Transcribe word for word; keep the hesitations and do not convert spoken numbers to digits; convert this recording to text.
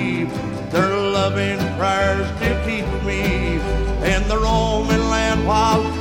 believe their loving prayers to keep me in the Roman land while